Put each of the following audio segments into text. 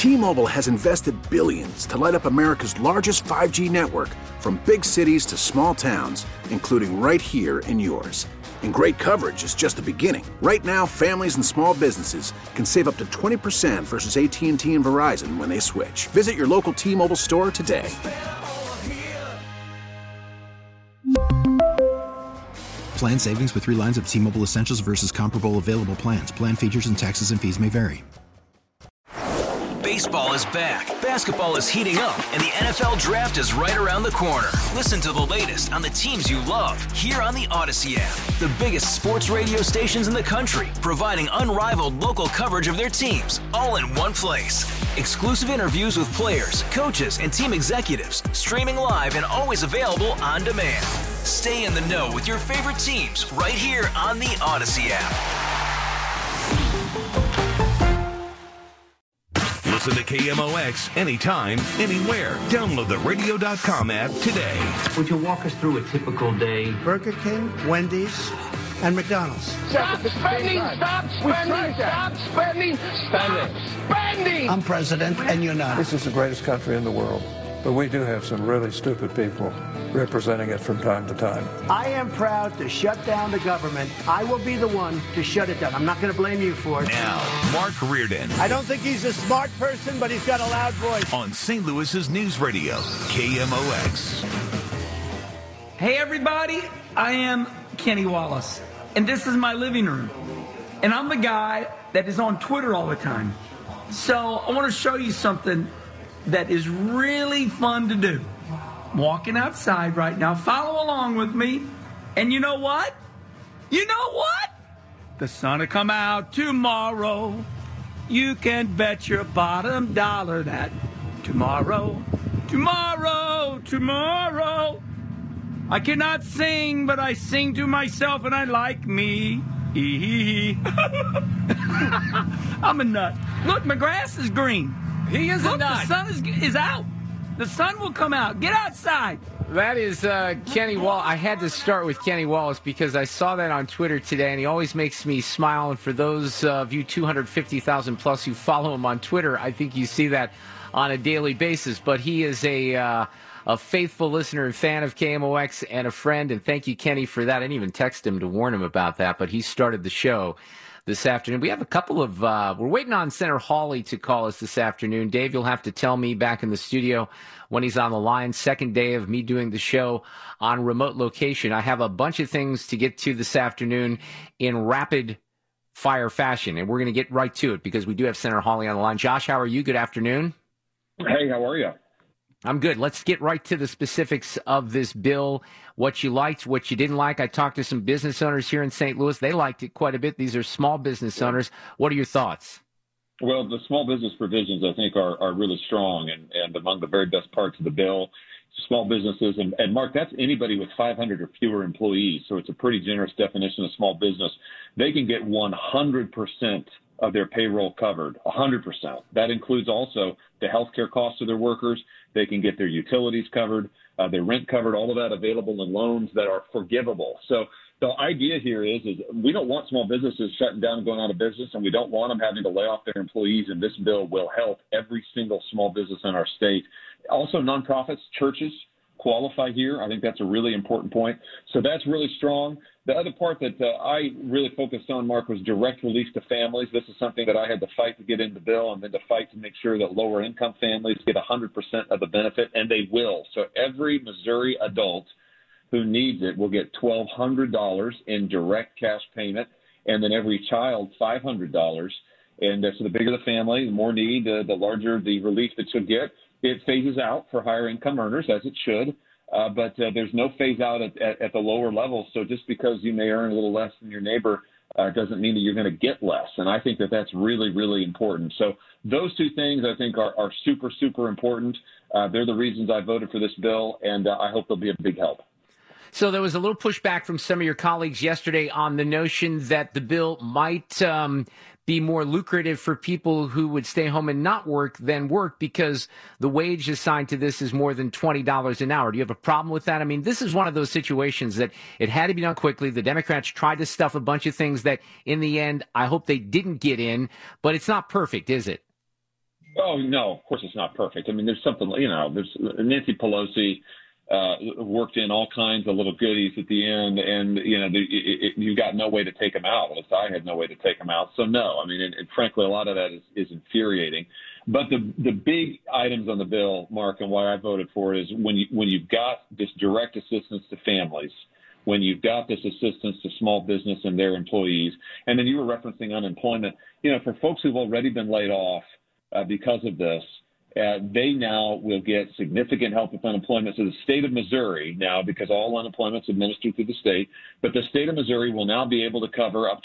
T-Mobile has invested billions to light up America's largest 5G network, from big cities to small towns, including right here in yours. And great coverage is just the beginning. Right now, families and small businesses can save up to 20% versus AT&T and Verizon when they switch. Visit your local T-Mobile store today. Plan savings with 3 lines of T-Mobile Essentials versus comparable available plans. Plan features and taxes and fees may vary. Baseball is back, basketball is heating up, and the NFL Draft is right around the corner. Listen to the latest on the teams you love here on the Odyssey app. The biggest sports radio stations in the country, providing unrivaled local coverage of their teams, all in one place. Exclusive interviews with players, coaches, and team executives, streaming live and always available on demand. Stay in the know with your favorite teams right here on the Odyssey app. Listen to KMOX anytime, anywhere. Download the radio.com app today. Would you walk us through a typical day? Burger King, Wendy's, and McDonald's. Stop spending! Stop spending! Stop spending! Stop spending! I'm president, and you're not. This is the greatest country in the world, but we do have some really stupid people representing it from time to time. I am proud to shut down the government. I will be the one to shut it down. I'm not going to blame you for it. Now, Mark Reardon. I don't think he's a smart person, but he's got a loud voice. On St. Louis's News Radio, KMOX. Hey, everybody. I am Kenny Wallace, and this is my living room. And I'm the guy that is on Twitter all the time. So I want to show you something that is really fun to do. I'm walking outside right now. Follow along with me. And you know what? You know what? The sun will come out tomorrow. You can bet your bottom dollar that tomorrow, I cannot sing, but I sing to myself and I like me. I'm a nut. Look, my grass is green. He is a nut. The sun is out. The sun will come out. Get outside. That is Kenny Wallace. I had to start with Kenny Wallace because I saw that on Twitter today, and he always makes me smile. And for those of you 250,000 plus who follow him on Twitter, I think you see that on a daily basis. But he is a faithful listener and fan of KMOX and a friend, and thank you, Kenny, for that. I didn't even text him to warn him about that, but he started the show this afternoon. We have a couple of, we're waiting on Senator Hawley to call us this afternoon. Dave, you'll have to tell me back in the studio when he's on the line. Second day of me doing the show on remote location. I have a bunch of things to get to this afternoon in rapid fire fashion, and we're going to get right to it because we do have Senator Hawley on the line. Josh, how are you? Good afternoon. Hey, how are you? I'm good. Let's get right to the specifics of this bill, what you liked, what you didn't like. I talked to some business owners here in St. Louis. They liked it quite a bit. These are small business owners. What are your thoughts? Well, the small business provisions, I think, are really strong and among the very best parts of the bill. Small businesses, and Mark, that's anybody with 500 or fewer employees, so it's a pretty generous definition of small business. They can get 100% of their payroll covered, 100%. That includes also the health care costs of their workers. They can get their utilities covered, their rent covered, all of that available in loans that are forgivable. So the idea here is we don't want small businesses shutting down and going out of business, and we don't want them having to lay off their employees, and this bill will help every single small business in our state. Also, nonprofits, churches qualify here. I think that's a really important point. So that's really strong. The other part that I really focused on, Mark, was direct relief to families. This is something that I had to fight to get in the bill and then to fight to make sure that lower income families get 100% of the benefit, and they will. So every Missouri adult who needs it will get $1,200 in direct cash payment, and then every child $500. And so the bigger the family, the more need, the larger the relief that you'll get. It phases out for higher income earners, as it should, but there's no phase out at the lower levels. So just because you may earn a little less than your neighbor doesn't mean that you're going to get less. And I think that that's really, really important. So those two things I think are super, super important. They're the reasons I voted for this bill, and I hope they'll be a big help. So there was a little pushback from some of your colleagues yesterday on the notion that the bill might be more lucrative for people who would stay home and not work than work because the wage assigned to this is more than $20 an hour. Do you have a problem with that? I mean, this is one of those situations that it had to be done quickly. The Democrats tried to stuff a bunch of things that in the end, I hope they didn't get in, but it's not perfect, is it? Oh, no, of course it's not perfect. I mean, there's something, there's Nancy Pelosi worked in all kinds of little goodies at the end, and, you've got no way to take them out. At least I had no way to take them out. So, no, I mean, and frankly, a lot of that is infuriating. But the big items on the bill, Mark, and why I voted for it is when you've got this direct assistance to families, when you've got this assistance to small business and their employees, and then you were referencing unemployment, for folks who've already been laid off because of this, they now will get significant help with unemployment. So the state of Missouri now, because all unemployment is administered through the state, but the state of Missouri will now be able to cover up to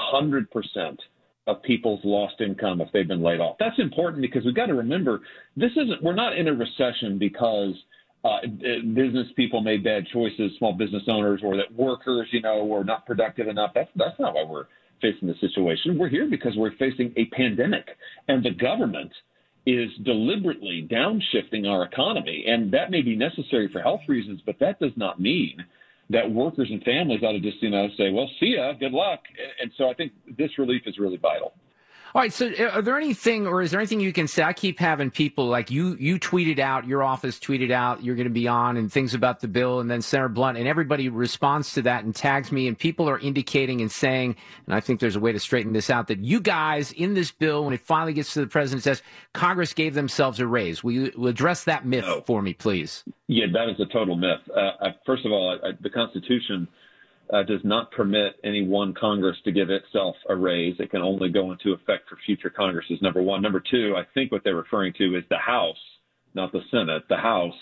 100% of people's lost income if they've been laid off. That's important because we've got to remember we're not in a recession because business people made bad choices, small business owners, or that workers, were not productive enough. That's not why we're facing the situation. We're here because we're facing a pandemic, and the government is deliberately downshifting our economy, and that may be necessary for health reasons, but that does not mean that workers and families ought to just, say, well, see ya, good luck. And so I think this relief is really vital. All right. So is there anything you can say? I keep having people like you tweeted out, your office tweeted out, you're going to be on and things about the bill. And then Senator Blunt and everybody responds to that and tags me. And people are indicating and saying, and I think there's a way to straighten this out, that you guys in this bill, when it finally gets to the president, says Congress gave themselves a raise. Will you address that myth for me, please? Yeah, that is a total myth. First of all, the Constitution does not permit any one Congress to give itself a raise. It can only go into effect for future Congresses, number one. Number two, I think what they're referring to is the House, not the Senate. The House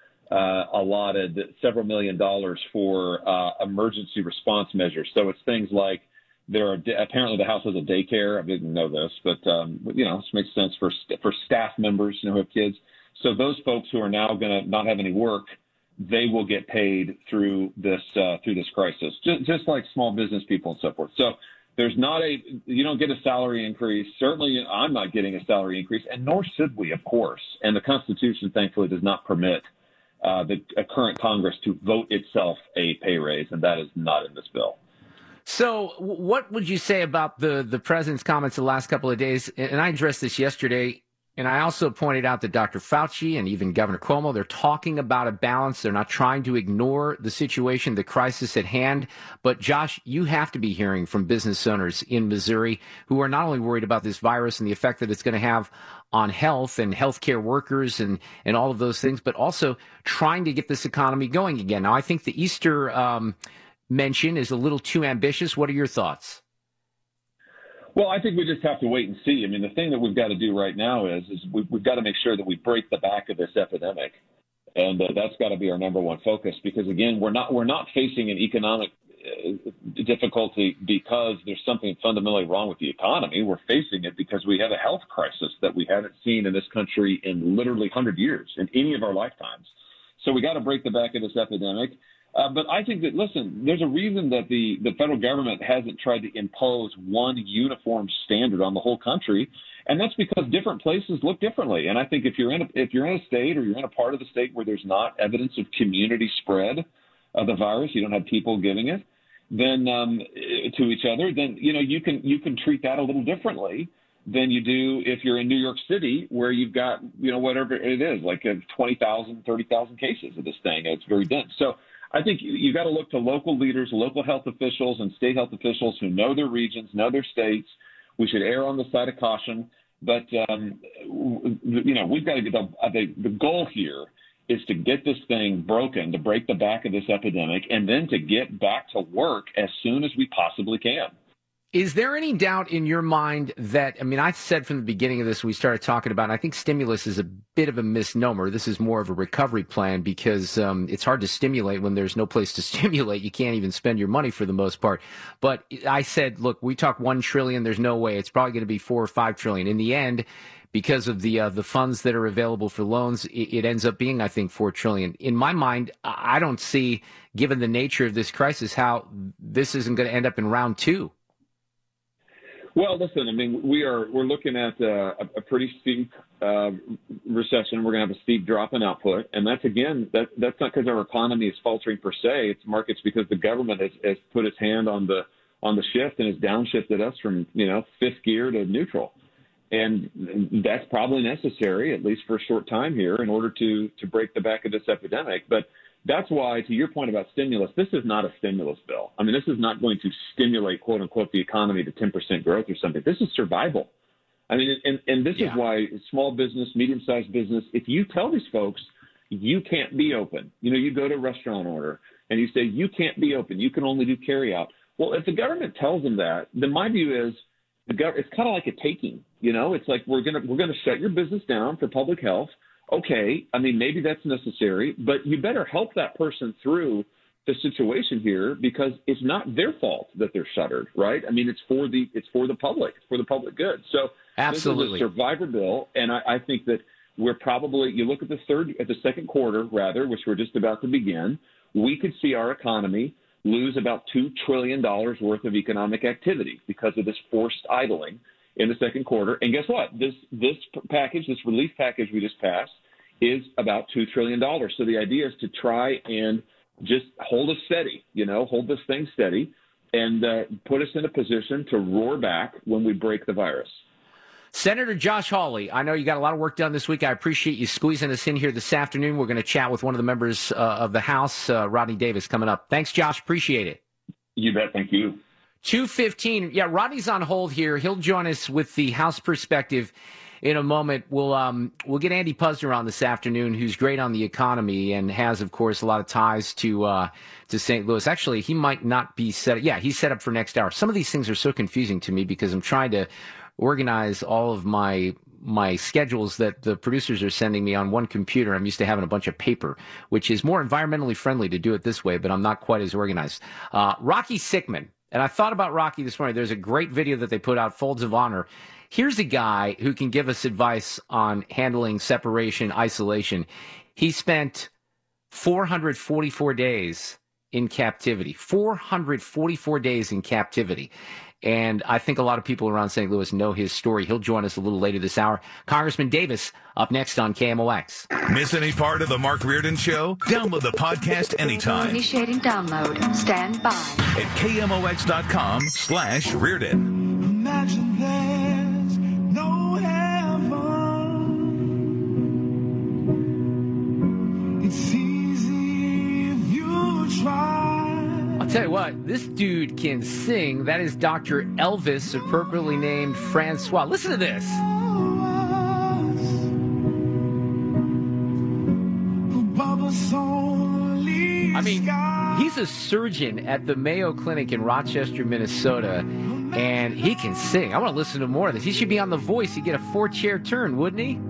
allotted several $1 million for emergency response measures. So it's things like apparently the House has a daycare. I didn't know this, but, this makes sense for staff members who have kids. So those folks who are now going to not have any work, they will get paid through this crisis, just like small business people and so forth. So there's you don't get a salary increase. Certainly, I'm not getting a salary increase, and nor should we, of course. And the Constitution, thankfully, does not permit the current Congress to vote itself a pay raise, and that is not in this bill. So what would you say about the president's comments the last couple of days? And I addressed this yesterday. And I also pointed out that Dr. Fauci and even Governor Cuomo, they're talking about a balance. They're not trying to ignore the situation, the crisis at hand. But, Josh, you have to be hearing from business owners in Missouri who are not only worried about this virus and the effect that it's going to have on health and healthcare workers and all of those things, but also trying to get this economy going again. Now, I think the Easter mention is a little too ambitious. What are your thoughts? Well, I think we just have to wait and see. I mean, the thing that we've got to do right now is we've got to make sure that we break the back of this epidemic, and that's got to be our number one focus. Because again, we're not facing an economic difficulty because there's something fundamentally wrong with the economy. We're facing it because we have a health crisis that we haven't seen in this country in literally 100 years, in any of our lifetimes. So we got to break the back of this epidemic. But I think that, listen, there's a reason that the federal government hasn't tried to impose one uniform standard on the whole country, and that's because different places look differently. And I think if you're in a state or you're in a part of the state where there's not evidence of community spread of the virus, you don't have people giving it, then to each other, then you can treat that a little differently than you do if you're in New York City, where you've got whatever it is, like 20,000, 30,000 cases of this thing. It's very dense. So I think you got to look to local leaders, local health officials and state health officials who know their regions, know their states. We should err on the side of caution. But, we've got to get the goal here is to get this thing broken, to break the back of this epidemic, and then to get back to work as soon as we possibly can. Is there any doubt in your mind that, I said from the beginning of this, we started talking about, and I think stimulus is a bit of a misnomer. This is more of a recovery plan because it's hard to stimulate when there's no place to stimulate. You can't even spend your money for the most part. But I said, look, we talk $1 trillion. There's no way. It's probably going to be $4 or $5 trillion. In the end, because of the funds that are available for loans, it ends up being, I think, $4 trillion. In my mind, I don't see, given the nature of this crisis, how this isn't going to end up in round two. Well, listen, we're looking at a pretty steep recession. We're going to have a steep drop in output. And that's not because our economy is faltering per se. It's markets because the government has put its hand on the shift and has downshifted us from, fifth gear to neutral. And that's probably necessary, at least for a short time here, in order to break the back of this epidemic. But that's why, to your point about stimulus, this is not a stimulus bill. I mean, this is not going to stimulate, quote unquote, the economy to 10% growth or something. This is survival. I mean, and this is why small business, medium-sized business, if you tell these folks you can't be open, you go to a restaurant order and you say you can't be open, you can only do carry out. Well, if the government tells them that, then my view is it's kind of like a taking. It's like we're gonna shut your business down for public health. Okay, I mean, maybe that's necessary, but you better help that person through the situation here, because it's not their fault that they're shuttered, right? I mean, it's for the public, it's for the public good. So absolutely, this is a survivor bill, and I think that we're probably, you look at the second quarter, which we're just about to begin, we could see our economy lose about $2 trillion worth of economic activity because of this forced idling in the second quarter. And guess what? This relief package we just passed is about $2 trillion. So the idea is to try and just hold us steady, hold this thing steady and put us in a position to roar back when we break the virus. Senator Josh Hawley, I know you got a lot of work done this week. I appreciate you squeezing us in here this afternoon. We're going to chat with one of the members of the House, Rodney Davis, coming up. Thanks, Josh. Appreciate it. You bet. Thank you. 2:15. Yeah, Rodney's on hold here. He'll join us with the House perspective in a moment. We'll get Andy Puzder on this afternoon, who's great on the economy and has, of course, a lot of ties to St. Louis. Actually, he might not be set. Yeah, he's set up for next hour. Some of these things are so confusing to me because I'm trying to organize all of my schedules that the producers are sending me on one computer. I'm used to having a bunch of paper, which is more environmentally friendly to do it this way, but I'm not quite as organized. Rocky Sickman. And I thought about Rocky this morning. There's a great video that they put out, Folds of Honor. Here's a guy who can give us advice on handling separation, isolation. He spent 444 days in captivity. 444 days in captivity. And I think a lot of people around St. Louis know his story. He'll join us a little later this hour. Congressman Davis up next on KMOX. Miss any part of the Mark Reardon Show? Download the podcast anytime. Initiating download. Stand by. At KMOX.com/Reardon. Imagine there's no heaven. It's easy if you try. I'll tell you what, this dude can sing. That is Dr. Elvis, appropriately named Francois. Listen to this. I mean, he's a surgeon at the Mayo Clinic in Rochester, Minnesota, and he can sing. I want to listen to more of this. He should be on The Voice. He'd get a 4-chair turn, wouldn't he?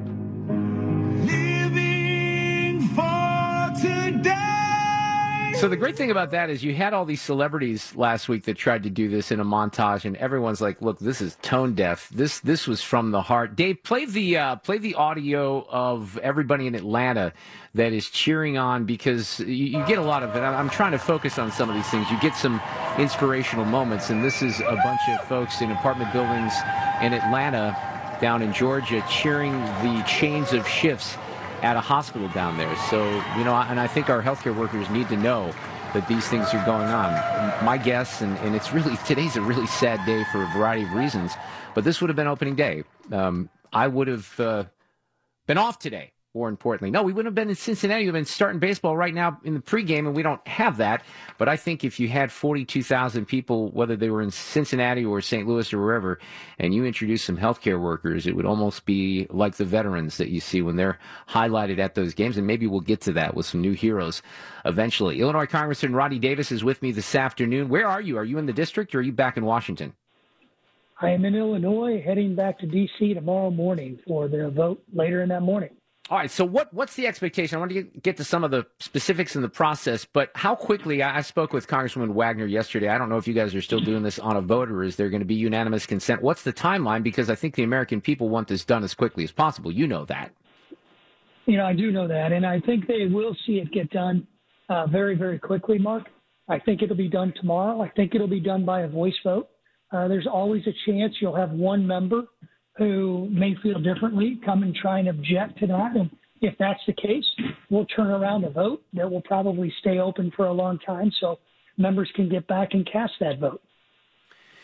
Living for today. So the great thing about that is you had all these celebrities last week that tried to do this in a montage, and everyone's like, "Look, this is tone deaf. This was from the heart." Dave, play the audio of everybody in Atlanta that is cheering on, because you get a lot of it. I'm trying to focus on some of these things. You get some inspirational moments, and this is a bunch of folks in apartment buildings in Atlanta, down in Georgia, cheering the chains of shifts at a hospital down there. So, and I think our healthcare workers need to know that these things are going on. My guess, and it's really, today's a really sad day for a variety of reasons, but this would have been opening day. I would have been off today, more importantly. No, we wouldn't have been in Cincinnati. We've been starting baseball right now in the pregame, and we don't have that. But I think if you had 42,000 people, whether they were in Cincinnati or St. Louis or wherever, and you introduced some healthcare workers, it would almost be like the veterans that you see when they're highlighted at those games. And maybe we'll get to that with some new heroes eventually. Illinois Congressman Rodney Davis is with me this afternoon. Where are you? Are you in the district, or are you back in Washington? I am in Illinois, heading back to D.C. tomorrow morning for the vote later in that morning. All right, so what's the expectation? I want to get to some of the specifics in the process, but how quickly, I spoke with Congresswoman Wagner yesterday. I don't know if you guys are still doing this on a vote, or is there going to be unanimous consent? What's the timeline? Because I think the American people want this done as quickly as possible. You know that. I do know that, and I think they will see it get done very, very quickly, Mark. I think it'll be done tomorrow. I think it'll be done by a voice vote. There's always a chance you'll have one member who may feel differently come and try and object to that. And if that's the case, we'll turn around a vote that will probably stay open for a long time so members can get back and cast that vote.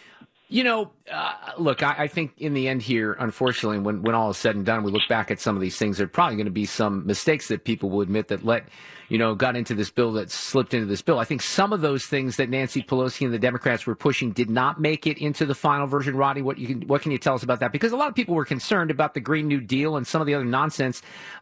Look, I think in the end here, unfortunately, when all is said and done, we look back at some of these things, there are probably going to be some mistakes that people will admit that got into this bill, that slipped into this bill. I think some of those things that Nancy Pelosi and the Democrats were pushing did not make it into the final version. Rodney, what can you tell us about that? Because a lot of people were concerned about the Green New Deal and some of the other nonsense,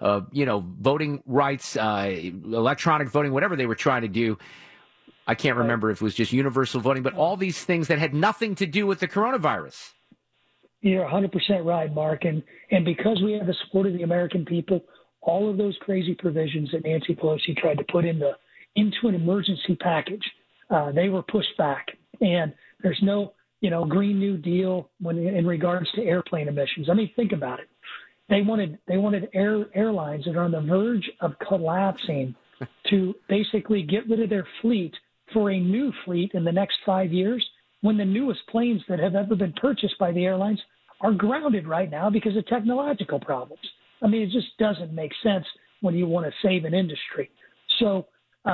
voting rights, electronic voting, whatever they were trying to do. I can't remember if it was just universal voting, but all these things that had nothing to do with the coronavirus. You're 100% right, Mark. And because we have the support of the American people, all of those crazy provisions that Nancy Pelosi tried to put into an emergency package, they were pushed back. And there's no, Green New Deal in regards to airplane emissions. I mean, think about it. They wanted airlines that are on the verge of collapsing to basically get rid of their fleet for a new fleet in the next 5 years, when the newest planes that have ever been purchased by the airlines are grounded right now because of technological problems. I mean, it just doesn't make sense when you want to save an industry. So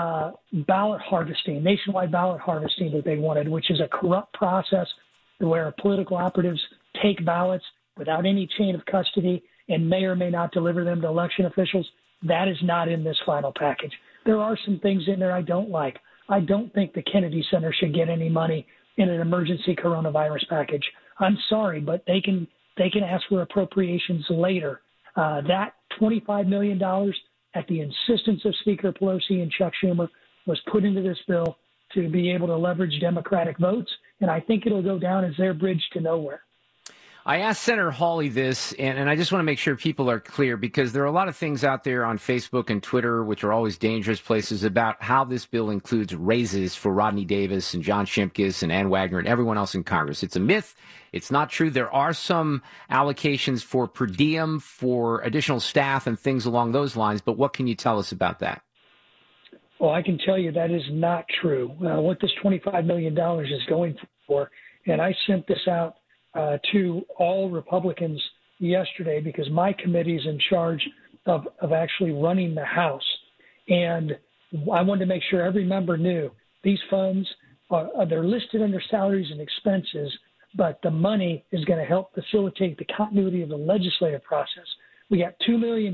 ballot harvesting, nationwide ballot harvesting that they wanted, which is a corrupt process where political operatives take ballots without any chain of custody and may or may not deliver them to election officials, that is not in this final package. There are some things in there I don't like. I don't think the Kennedy Center should get any money in an emergency coronavirus package. I'm sorry, but they can ask for appropriations later. That $25 million at the insistence of Speaker Pelosi and Chuck Schumer was put into this bill to be able to leverage Democratic votes, and I think it'll go down as their bridge to nowhere. I asked Senator Hawley this, and I just want to make sure people are clear, because there are a lot of things out there on Facebook and Twitter, which are always dangerous places, about how this bill includes raises for Rodney Davis and John Shimkus and Ann Wagner and everyone else in Congress. It's a myth. It's not true. There are some allocations for per diem, for additional staff and things along those lines, but what can you tell us about that? Well, I can tell you that is not true. What this $25 million is going for, and I sent this out to all Republicans yesterday because my committee is in charge of actually running the House. And I wanted to make sure every member knew these funds, they're listed under salaries and expenses, but the money is going to help facilitate the continuity of the legislative process. We got $2 million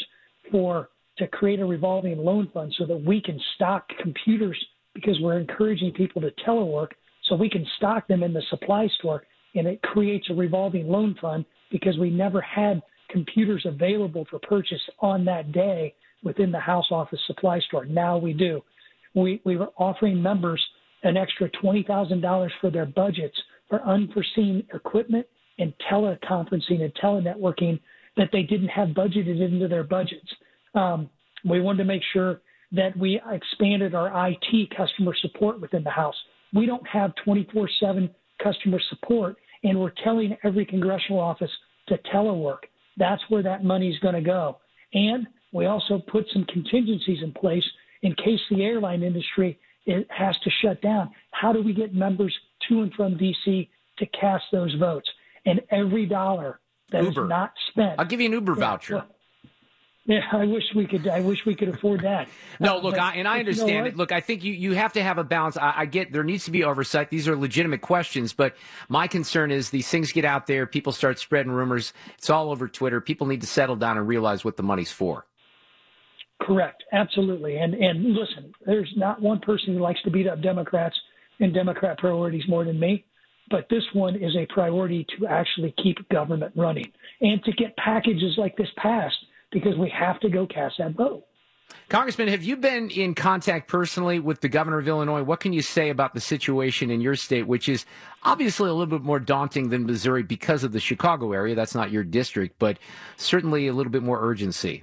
to create a revolving loan fund so that we can stock computers, because we're encouraging people to telework, so we can stock them in the supply store. And it creates a revolving loan fund because we never had computers available for purchase on that day within the House office supply store. Now we do. We were offering members an extra $20,000 for their budgets for unforeseen equipment and teleconferencing and telenetworking that they didn't have budgeted into their budgets. We wanted to make sure that we expanded our IT customer support within the House. We don't have 24/7 customer support, and we're telling every congressional office to telework. That's where that money is going to go. And we also put some contingencies in place in case the airline industry has to shut down. How do we get members to and from D.C. to cast those votes? And every dollar that Uber. is not spent. I'll give you an Uber voucher. Well, yeah, I wish we could afford that. No, look, I understand it. Look, I think you have to have a balance. I get there needs to be oversight. These are legitimate questions, but my concern is these things get out there, people start spreading rumors. It's all over Twitter. People need to settle down and realize what the money's for. Correct. Absolutely. And listen, there's not one person who likes to beat up Democrats and Democrat priorities more than me, but this one is a priority to actually keep government running and to get packages like this passed, because we have to go cast that vote. Congressman, have you been in contact personally with the governor of Illinois? What can you say about the situation in your state, which is obviously a little bit more daunting than Missouri because of the Chicago area? That's not your district, but certainly a little bit more urgency.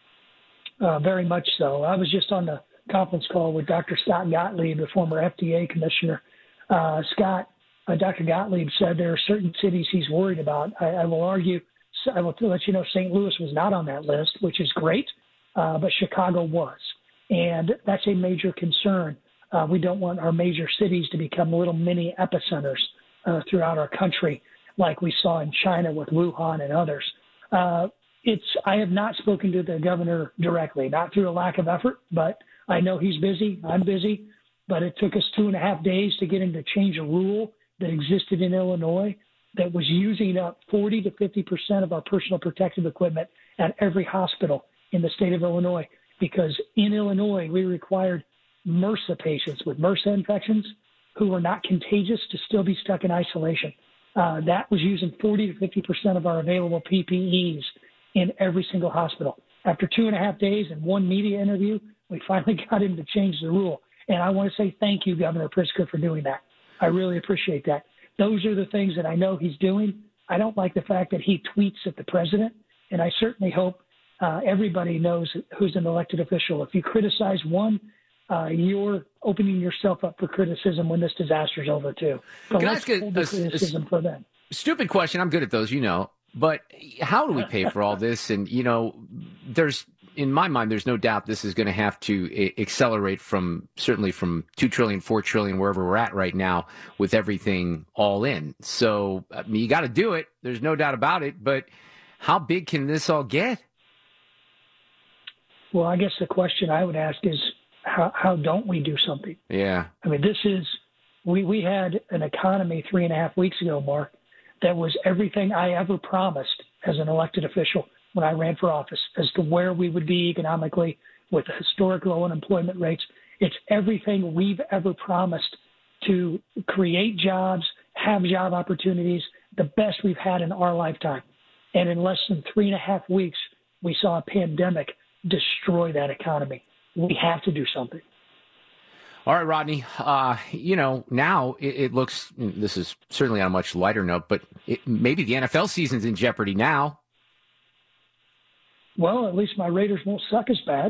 Very much so. I was just on the conference call with Dr. Scott Gottlieb, the former FDA commissioner. Dr. Gottlieb said there are certain cities he's worried about. I will let you know St. Louis was not on that list, which is great, but Chicago was. And that's a major concern. We don't want our major cities to become little mini epicenters throughout our country, like we saw in China with Wuhan and others. I have not spoken to the governor directly, not through a lack of effort, but I know he's busy. I'm busy. But it took us 2.5 days to get him to change a rule that existed in Illinois that was using up 40 to 50% of our personal protective equipment at every hospital in the state of Illinois, because in Illinois, we required MRSA patients with MRSA infections who were not contagious to still be stuck in isolation. That was using 40 to 50% of our available PPEs in every single hospital. After 2.5 days and one media interview, we finally got him to change the rule. And I want to say thank you, Governor Pritzker, for doing that. I really appreciate that. Those are the things that I know he's doing. I don't like the fact that he tweets at the president, and I certainly hope everybody knows who's an elected official. If you criticize one, you're opening yourself up for criticism when this disaster's over, too. So let's hold the criticism for them. Stupid question. I'm good at those, But how do we pay for all this? And, in my mind, there's no doubt this is going to have to accelerate certainly from 2 trillion, 4 trillion, wherever we're at right now with everything all in. So you got to do it. There's no doubt about it. But how big can this all get? Well, I guess the question I would ask is, how don't we do something? Yeah. I mean, we had an economy 3.5 weeks ago, Mark, that was everything I ever promised as an elected official when I ran for office as to where we would be economically with the historic low unemployment rates. It's everything we've ever promised to create jobs, have job opportunities, the best we've had in our lifetime. And in less than 3.5 weeks, we saw a pandemic destroy that economy. We have to do something. All right, Rodney, now it looks, this is certainly on a much lighter note, but maybe the NFL season's in jeopardy now. Well, at least my Raiders won't suck as bad.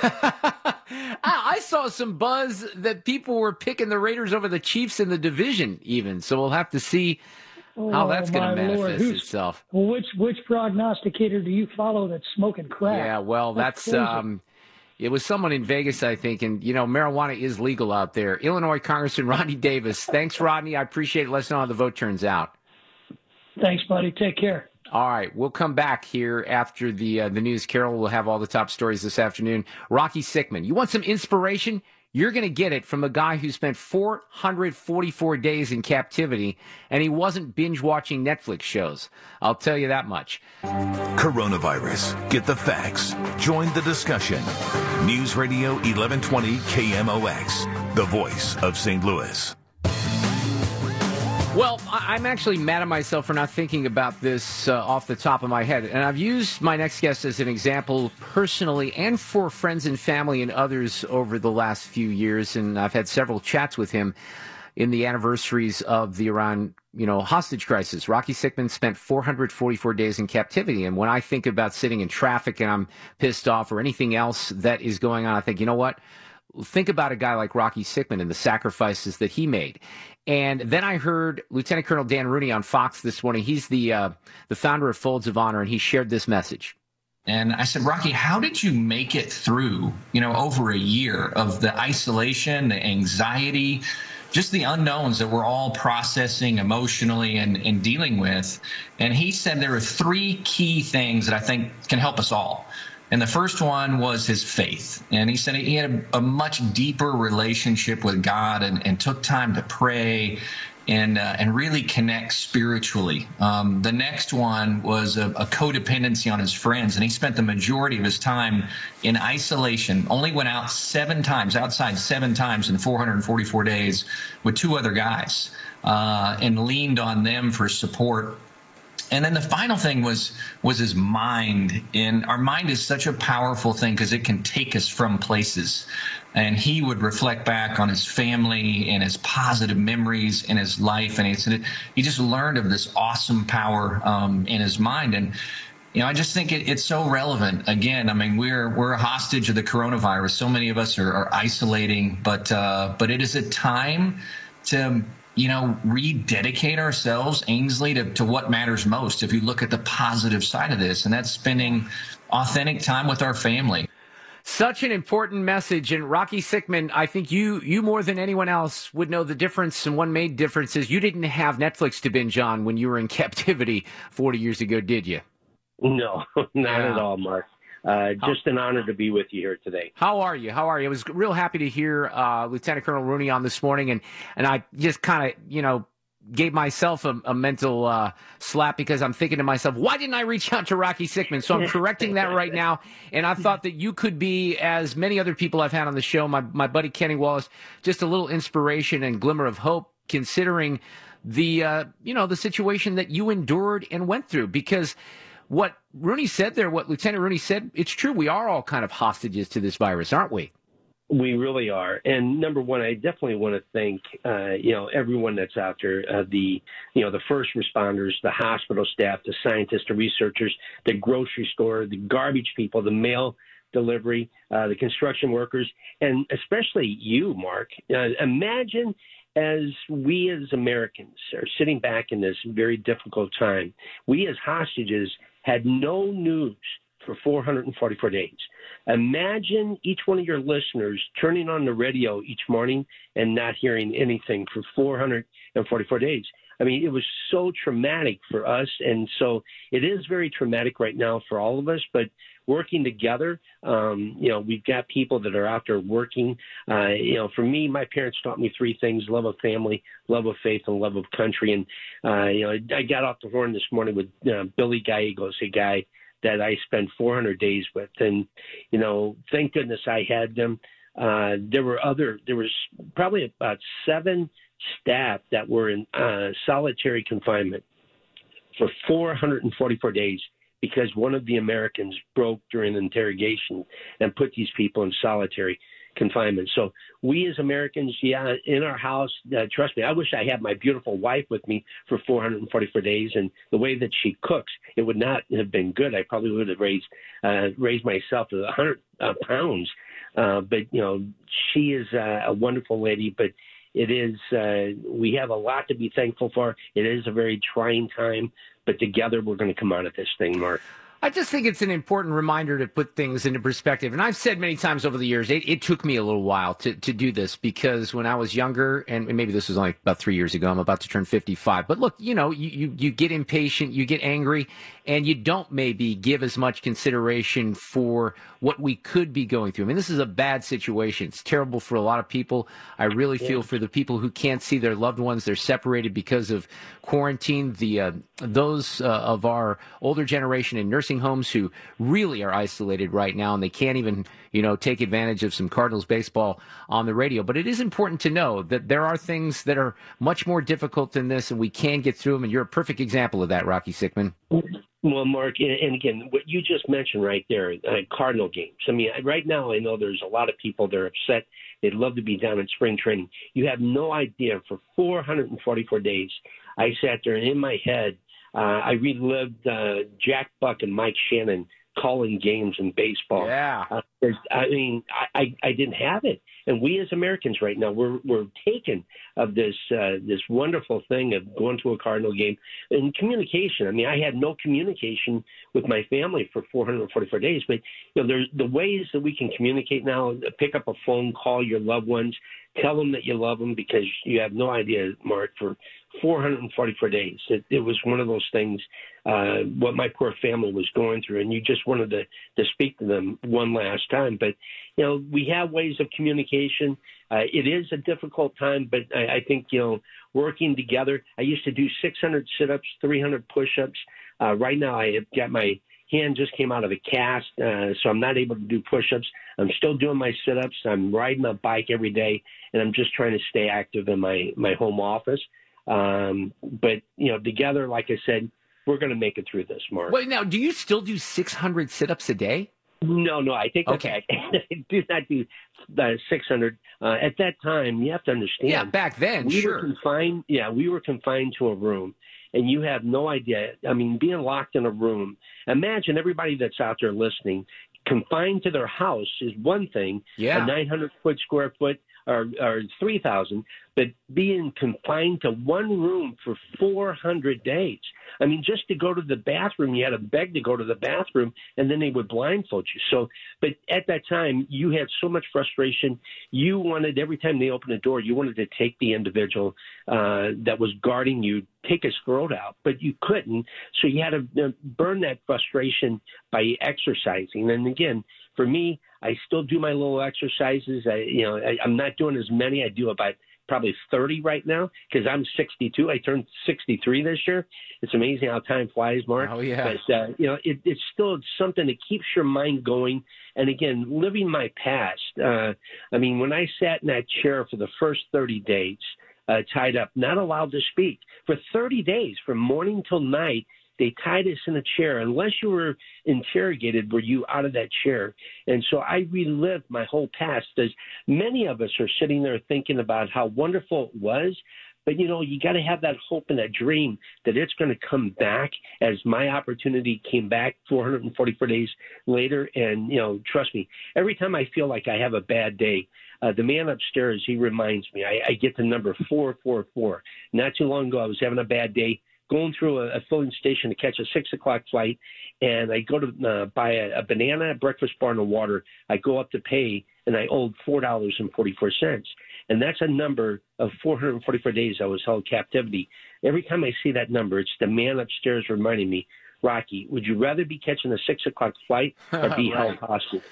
I saw some buzz that people were picking the Raiders over the Chiefs in the division even, so we'll have to see how that's going to manifest itself. Which prognosticator do you follow that's smoking crack? Yeah, well, that's it was someone in Vegas, I think, and, marijuana is legal out there. Illinois Congressman Rodney Davis. Thanks, Rodney. I appreciate it. Let us know how the vote turns out. Thanks, buddy. Take care. All right, we'll come back here after the news. Carol will have all the top stories this afternoon. Rocky Sickman, you want some inspiration? You're going to get it from a guy who spent 444 days in captivity, and he wasn't binge-watching Netflix shows. I'll tell you that much. Coronavirus. Get the facts. Join the discussion. News Radio 1120 KMOX, the voice of St. Louis. Well, I'm actually mad at myself for not thinking about this off the top of my head. And I've used my next guest as an example personally and for friends and family and others over the last few years. And I've had several chats with him in the anniversaries of the Iran, hostage crisis. Rocky Sickman spent 444 days in captivity. And when I think about sitting in traffic and I'm pissed off or anything else that is going on, I think, you know what? Think about a guy like Rocky Sickman and the sacrifices that he made. And then I heard Lieutenant Colonel Dan Rooney on Fox this morning. He's the founder of Folds of Honor, and he shared this message. And I said, Rocky, how did you make it through, over a year of the isolation, the anxiety, just the unknowns that we're all processing emotionally and dealing with? And he said there are 3 key things that I think can help us all. And the first one was his faith. And he said he had a much deeper relationship with God and took time to pray and really connect spiritually. The next one was a codependency on his friends. And he spent the majority of his time in isolation, only went out outside 7 times in 444 days with 2 other guys and leaned on them for support. And then the final thing was his mind. And our mind is such a powerful thing because it can take us from places. And he would reflect back on his family and his positive memories in his life. And he just learned of this awesome power in his mind. And, I just think it's so relevant. Again, I mean, we're a hostage of the coronavirus. So many of us are isolating, but it is a time to rededicate ourselves, Ainsley, to what matters most. If you look at the positive side of this, and that's spending authentic time with our family. Such an important message. And Rocky Sickman, I think you more than anyone else would know the difference. And one main difference is you didn't have Netflix to binge on when you were in captivity 40 years ago, did you? No, not at all, Mark. Just an honor to be with you here today. How are you? I was real happy to hear Lieutenant Colonel Rooney on this morning, and I just kind of, gave myself a mental slap because I'm thinking to myself, why didn't I reach out to Rocky Sickman? So I'm correcting that right now. And I thought that you could be, as many other people I've had on the show, my buddy Kenny Wallace, just a little inspiration and glimmer of hope, considering the situation that you endured and went through. Because what Rooney said there, what Lieutenant Rooney said, it's true. We are all kind of hostages to this virus, aren't we? We really are. And number one, I definitely want to thank, everyone that's out there, the first responders, the hospital staff, the scientists, the researchers, the grocery store, the garbage people, the mail delivery, the construction workers, and especially you, Mark. Imagine as we as Americans are sitting back in this very difficult time, we as hostages had no news for 444 days. Imagine each one of your listeners turning on the radio each morning and not hearing anything for 444 days. I mean, it was so traumatic for us, and so it is very traumatic right now for all of us, but working together, we've got people that are out there working. For me, my parents taught me three things: love of family, love of faith, and love of country. And, I got off the horn this morning with Billy Gallegos, a guy that I spent 400 days with. And, thank goodness I had them. There was probably about 7 staff that were in solitary confinement for 444 days because one of the Americans broke during an interrogation and put these people in solitary confinement. So we as Americans, in our house, trust me, I wish I had my beautiful wife with me for 444 days. And the way that she cooks, it would not have been good. I probably would have raised myself to 100 pounds. But she is a wonderful lady. But it is, we have a lot to be thankful for. It is a very trying time, but together we're going to come out of this thing, Mark. I just think it's an important reminder to put things into perspective. And I've said many times over the years, it took me a little while to do this because when I was younger, and maybe this was only about 3 years ago, I'm about to turn 55. But look, you get impatient, you get angry, and you don't maybe give as much consideration for what we could be going through. I mean, this is a bad situation. It's terrible for a lot of people. I really feel for the people who can't see their loved ones. They're separated because of quarantine. Those of our older generation in nursing homes who really are isolated right now, and they can't even, take advantage of some Cardinals baseball on the radio. But it is important to know that there are things that are much more difficult than this, and we can get through them. And you're a perfect example of that, Rocky Sickman. Well, Mark, and again, what you just mentioned right there, Cardinal games. I mean, right now I know there's a lot of people that are upset. They'd love to be down in spring training. You have no idea. For 444 days, I sat there and in my head, I relived Jack Buck and Mike Shannon calling games in baseball. Yeah. I didn't have it. And we as Americans right now, we're taken of this wonderful thing of going to a Cardinal game. And communication, I mean, I had no communication with my family for 444 days. But, there's the ways that we can communicate now: pick up a phone, call your loved ones, tell them that you love them, because you have no idea, Mark, for 444 days. It was one of those things, what my poor family was going through, and you just wanted to speak to them one last time. But, we have ways of communication. It is a difficult time, but I think, working together. I used to do 600 sit-ups, 300 push-ups. Right now I have got my hand just came out of a cast, so I'm not able to do push-ups. I'm still doing my sit-ups. I'm riding my bike every day, and I'm just trying to stay active in my home office. But, together, like I said, we're going to make it through this, Mark. Wait, now, do you still do 600 sit-ups a day? No, I take that okay. back. I do not do 600. At that time, you have to understand. Yeah, back then, we sure. were confined. Yeah, we were confined to a room, and you have no idea. I mean, being locked in a room. Imagine everybody that's out there listening. Confined to their house is one thing. Yeah. A 900 square foot or 3,000, but being confined to one room for 400 days. I mean, just to go to the bathroom, you had to beg to go to the bathroom, and then they would blindfold you. So, but at that time, you had so much frustration. You wanted, every time they opened the door, you wanted to take the individual that was guarding you, take his throat out, but you couldn't. So you had to burn that frustration by exercising. And again, for me, I still do my little exercises. I'm not doing as many. I do about probably 30 right now because I'm 62. I turned 63 this year. It's amazing how time flies, Mark. Oh, yeah. But, it's still something that keeps your mind going. And, again, living my past. When I sat in that chair for the first 30 days, tied up, not allowed to speak, for 30 days, from morning till night, they tied us in a chair. Unless you were interrogated, were you out of that chair? And so I relived my whole past, as many of us are sitting there thinking about how wonderful it was. But, you got to have that hope and that dream that it's going to come back, as my opportunity came back 444 days later. And, trust me, every time I feel like I have a bad day, the man upstairs, he reminds me, I get the number 444. Not too long ago, I was having a bad day, going through a filling station to catch a 6 o'clock flight, and I go to buy a banana, a breakfast bar, and a water. I go up to pay, and I owed $4.44. And that's a number of 444 days I was held captivity. Every time I see that number, it's the man upstairs reminding me, Rocky, would you rather be catching a 6 o'clock flight or be held hostage?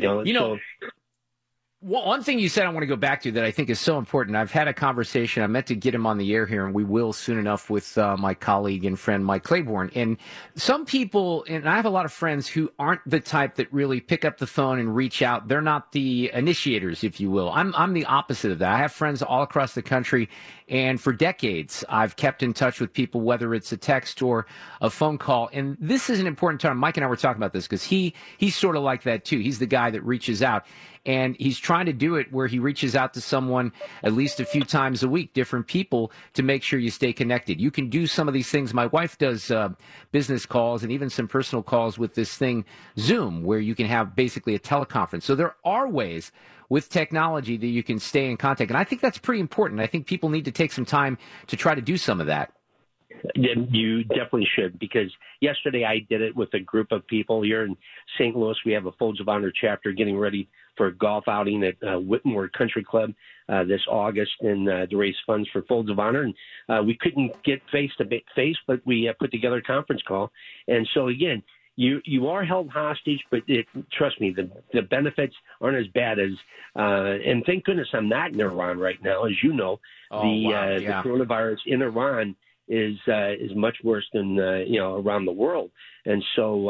One thing you said I want to go back to that I think is so important. I've had a conversation. I meant to get him on the air here, and we will soon enough, with my colleague and friend Mike Claiborne. And some people, and I have a lot of friends who aren't the type that really pick up the phone and reach out. They're not the initiators, if you will. I'm the opposite of that. I have friends all across the country, and for decades I've kept in touch with people, whether it's a text or a phone call. And this is an important time. Mike and I were talking about this because he's sort of like that too. He's the guy that reaches out. And he's trying to do it where he reaches out to someone at least a few times a week, different people, to make sure you stay connected. You can do some of these things. My wife does business calls and even some personal calls with this thing, Zoom, where you can have basically a teleconference. So there are ways with technology that you can stay in contact. And I think that's pretty important. I think people need to take some time to try to do some of that. You definitely should, because yesterday I did it with a group of people here in St. Louis. We have a Folds of Honor chapter getting ready for a golf outing at Wittenward Country Club this August, and to raise funds for Folds of Honor. And we couldn't get face-to-face, but we put together a conference call. And so, again, you are held hostage, but trust me, the benefits aren't as bad as and thank goodness I'm not in Iran right now. As you know, the coronavirus in Iran is much worse than around the world. And so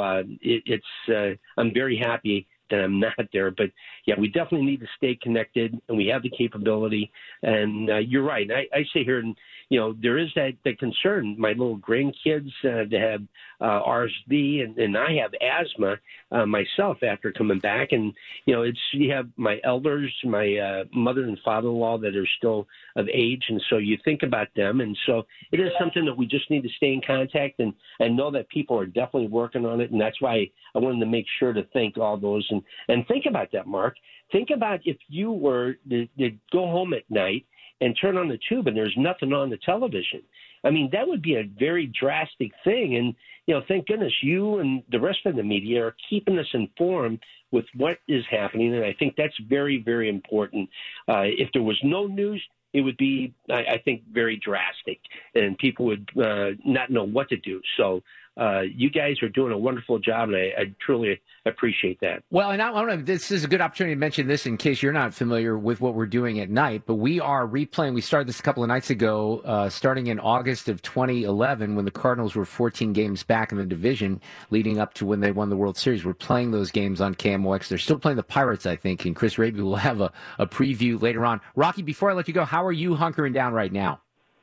I'm very happy that I'm not there. But yeah, we definitely need to stay connected, and we have the capability. And you're right. I sit here and, there is that concern. My little grandkids, they have RSV, and I have asthma myself after coming back. And, you have my elders, my mother and father-in-law that are still of age. And so you think about them. And so it is something that we just need to stay in contact and know that people are definitely working on it. And that's why I wanted to make sure to thank all those. And think about that, Mark. Think about if you were to go home at night and turn on the tube and there's nothing on the television. I mean, that would be a very drastic thing. And, thank goodness you and the rest of the media are keeping us informed with what is happening. And I think that's very, very important. If there was no news, it would be, I think, very drastic, and people would not know what to do. So you guys are doing a wonderful job, and I truly appreciate that. Well, and this is a good opportunity to mention this in case you're not familiar with what we're doing at night, but we are replaying. We started this a couple of nights ago, starting in August of 2011 when the Cardinals were 14 games back in the division leading up to when they won the World Series. We're playing those games on KMOX. They're still playing the Pirates, I think, and Chris Raby will have a preview later on. Rocky, before I let you go, how are you hunkering down right now?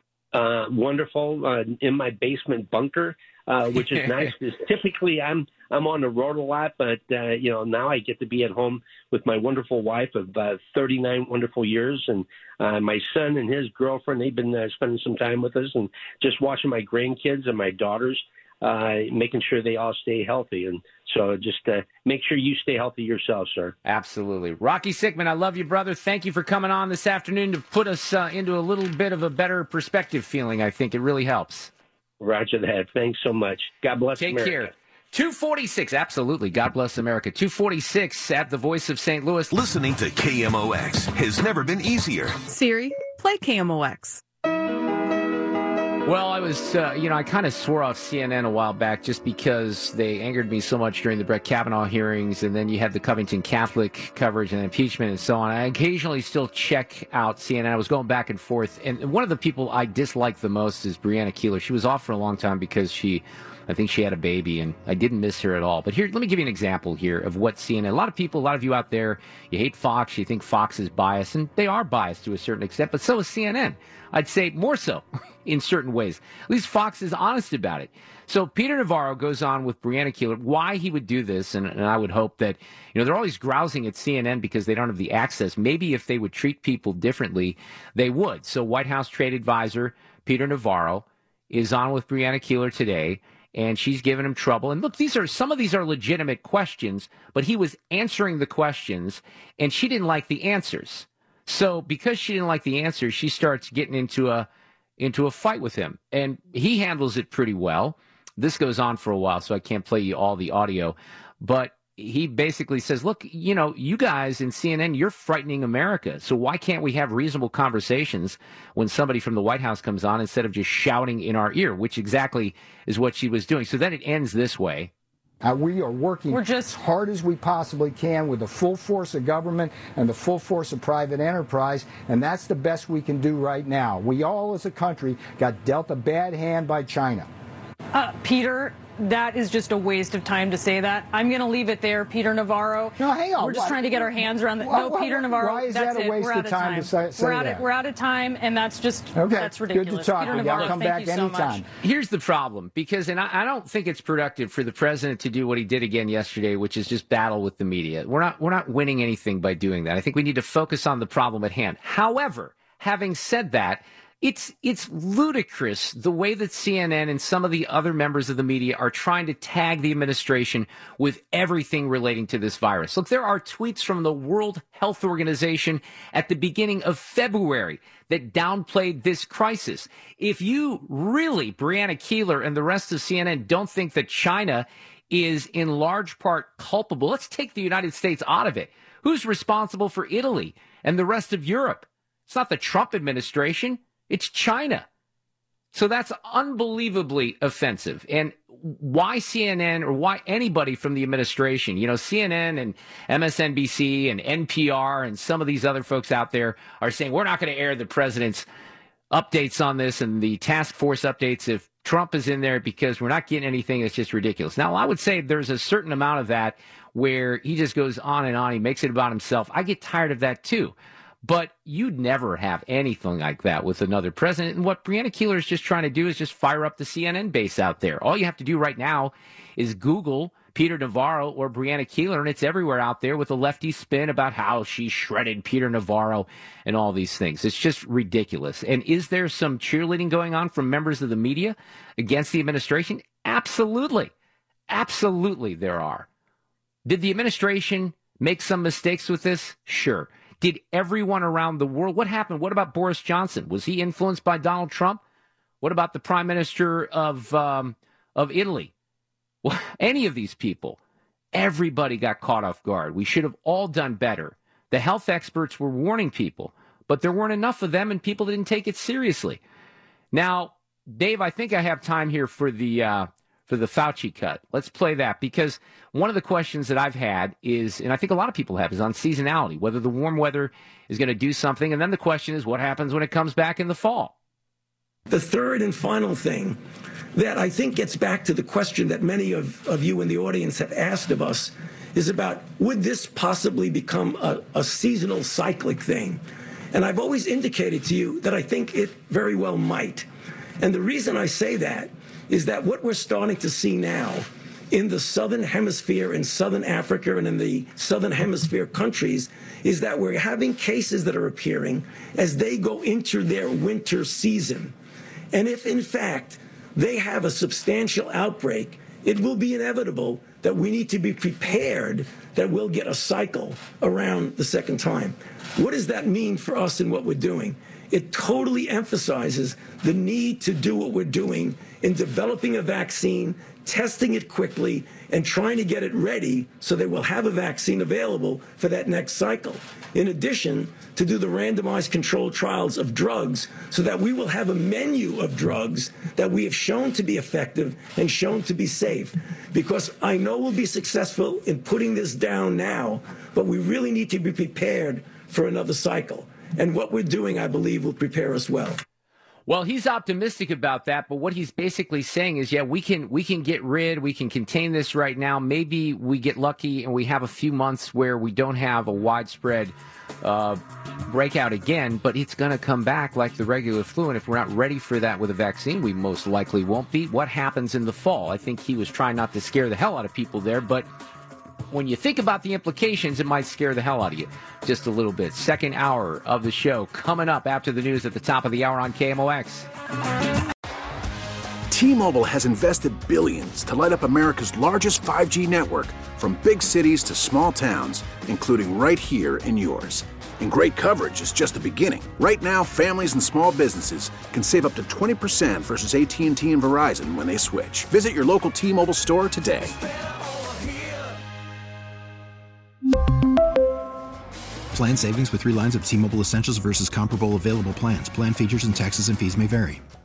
Wonderful. In my basement bunker. Which is nice because typically I'm on the road a lot, but now I get to be at home with my wonderful wife of 39 wonderful years, and my son and his girlfriend. They've been spending some time with us and just watching my grandkids and my daughters, making sure they all stay healthy. And so just make sure you stay healthy yourself, sir. Absolutely. Rocky Sickman, I love you, brother. Thank you for coming on this afternoon to put us into a little bit of a better perspective feeling. I think it really helps. Roger that. Thanks so much. God bless America. Take care. 246. Absolutely. God bless America. 246 at the Voice of St. Louis. Listening to KMOX has never been easier. Siri, play KMOX. Well, I was, I kind of swore off CNN a while back just because they angered me so much during the Brett Kavanaugh hearings, and then you had the Covington Catholic coverage and impeachment and so on. I occasionally still check out CNN. I was going back and forth, and one of the people I dislike the most is Brianna Keilar. She was off for a long time because I think she had a baby, and I didn't miss her at all. But here, let me give you an example here of what CNN, a lot of you out there, you hate Fox, you think Fox is biased, and they are biased to a certain extent, but so is CNN. I'd say more so in certain ways. At least Fox is honest about it. So Peter Navarro goes on with Brianna Keilar, why he would do this, and I would hope that, they're always grousing at CNN because they don't have the access. Maybe if they would treat people differently, they would. So White House trade advisor Peter Navarro is on with Brianna Keilar today, and she's giving him trouble. And look, some of these are legitimate questions, but he was answering the questions, and she didn't like the answers. So because she didn't like the answers, she starts getting into a fight with him, and he handles it pretty well. This goes on for a while, so I can't play you all the audio, but he basically says, look, you guys in CNN, you're frightening America. So why can't we have reasonable conversations when somebody from the White House comes on instead of just shouting in our ear, which exactly is what she was doing. So then it ends this way. We are working as hard as we possibly can with the full force of government and the full force of private enterprise, and that's the best we can do right now. We all as a country got dealt a bad hand by China. Peter, that is just a waste of time to say that. I'm going to leave it there, Peter Navarro. No, hang on. We're just trying to get our hands around Peter Navarro. Why is that a waste of time to say that? We're out of time, and that's just okay. That's ridiculous. Good to talk. Peter We Navarro, come thank back you so anytime. much. Here's the problem, because I don't think it's productive for the president to do what he did again yesterday, which is just battle with the media. We're not winning anything by doing that. I think we need to focus on the problem at hand. However, having said that, it's ludicrous the way that CNN and some of the other members of the media are trying to tag the administration with everything relating to this virus. Look, there are tweets from the World Health Organization at the beginning of February that downplayed this crisis. If you really, Brianna Keilar and the rest of CNN, don't think that China is in large part culpable, let's take the United States out of it. Who's responsible for Italy and the rest of Europe? It's not the Trump administration. It's China. So that's unbelievably offensive. And why CNN or why anybody from the administration, CNN and MSNBC and NPR and some of these other folks out there are saying, we're not going to air the president's updates on this and the task force updates if Trump is in there because we're not getting anything. It's just ridiculous. Now, I would say there's a certain amount of that where he just goes on and on. He makes it about himself. I get tired of that, too. But you'd never have anything like that with another president. And what Brianna Keilar is just trying to do is just fire up the CNN base out there. All you have to do right now is Google Peter Navarro or Brianna Keilar, and it's everywhere out there with a lefty spin about how she shredded Peter Navarro and all these things. It's just ridiculous. And is there some cheerleading going on from members of the media against the administration? Absolutely. Absolutely there are. Did the administration make some mistakes with this? Sure. Did everyone around the world? What happened? What about Boris Johnson? Was he influenced by Donald Trump? What about the prime minister of Italy? Well, any of these people, everybody got caught off guard. We should have all done better. The health experts were warning people, but there weren't enough of them, and people didn't take it seriously. Now, Dave, I think I have time here for the Fauci cut. Let's play that, because one of the questions that I've had is, and I think a lot of people have, is on seasonality, whether the warm weather is going to do something. And then the question is, what happens when it comes back in the fall? The third and final thing that I think gets back to the question that many of you in the audience have asked of us is about, would this possibly become a seasonal cyclic thing? And I've always indicated to you that I think it very well might. And the reason I say that is that what we're starting to see now in the Southern Hemisphere, in Southern Africa, and in the Southern Hemisphere countries is that we're having cases that are appearing as they go into their winter season. And if, in fact, they have a substantial outbreak, it will be inevitable that we need to be prepared that we'll get a cycle around the second time. What does that mean for us and what we're doing? It totally emphasizes the need to do what we're doing in developing a vaccine, testing it quickly, and trying to get it ready so that we'll have a vaccine available for that next cycle. In addition, to do the randomized controlled trials of drugs so that we will have a menu of drugs that we have shown to be effective and shown to be safe. Because I know we'll be successful in putting this down now, but we really need to be prepared for another cycle. And what we're doing, I believe, will prepare us well. Well, he's optimistic about that, but what he's basically saying is, yeah, we can contain this right now. Maybe we get lucky and we have a few months where we don't have a widespread breakout again, but it's going to come back like the regular flu. And if we're not ready for that with a vaccine, we most likely won't be. What happens in the fall? I think he was trying not to scare the hell out of people there, but when you think about the implications, it might scare the hell out of you just a little bit. Second hour of the show coming up after the news at the top of the hour on KMOX. T-Mobile has invested billions to light up America's largest 5G network, from big cities to small towns, including right here in yours. And great coverage is just the beginning. Right now, families and small businesses can save up to 20% versus AT&T and Verizon when they switch. Visit your local T-Mobile store today. Plan savings with 3 lines of T-Mobile Essentials versus comparable available plans. Plan features and taxes and fees may vary.